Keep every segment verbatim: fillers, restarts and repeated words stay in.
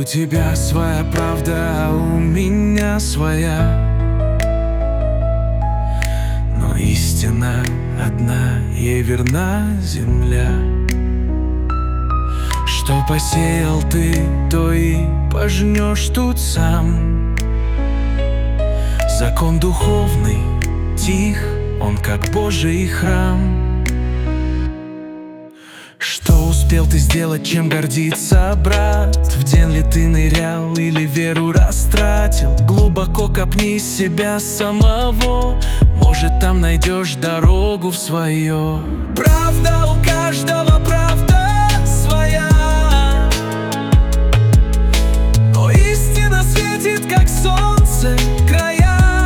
У тебя своя правда, а у меня своя. Но истина одна, ей верна земля. Что посеял ты, то и пожнешь тут сам. Закон духовный, тих, он как Божий храм. Что успел ты сделать, чем гордиться, брат? В день ли ты нырял или веру растратил? Глубоко копни себя самого, может, там найдешь дорогу в свое. Правда у каждого, правда своя, но истина светит, как солнце, края.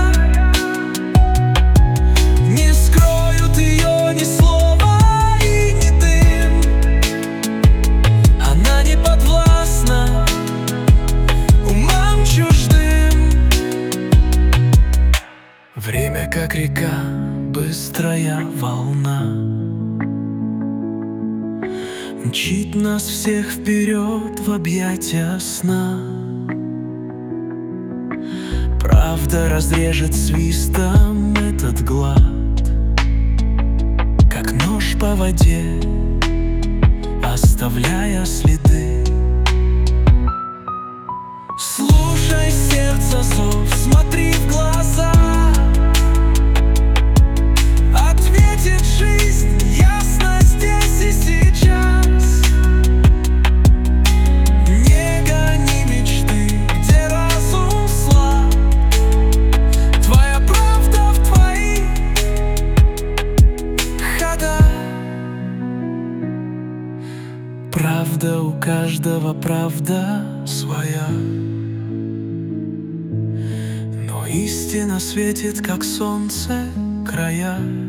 Не скроют ее ни слова и ни дым. Она не подвластна умам чуждым. Время, как река, быстрая волна, мчит нас всех вперед в объятия сна. Правда разрежет свистом этот глад, как нож по воде, оставляя следы. Слушай сердце зов, смотри в глаза, ответит жизнь ясно здесь и сейчас. Не гони мечты, где разум слаб. Твоя правда в твоих ходах. Правда у каждого, правда своя, но истина светит, как солнце, края.